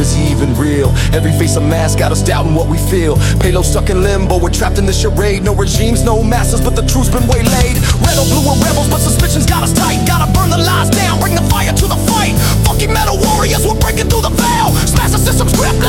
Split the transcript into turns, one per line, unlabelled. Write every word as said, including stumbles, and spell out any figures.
is he even real? Every face a mask got us doubting what we feel. Payload stuck in limbo, we're trapped in this charade. No regimes, no masters, but the truth's been waylaid. Red or blue are rebels, but suspicions got us tight. Gotta burn the lies down, bring the fire to the fight. Fucking metal warriors, we're breaking through the veil. Smash the system's grip.